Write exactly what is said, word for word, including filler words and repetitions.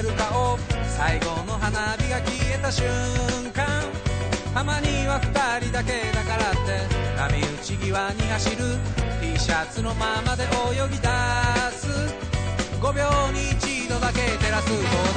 せる顔、最後の花火が消えた瞬間、たまには二人だけだからって波打ち際に走る T シャツのままで泳ぎ出す、ごびょうに一度だけ照らす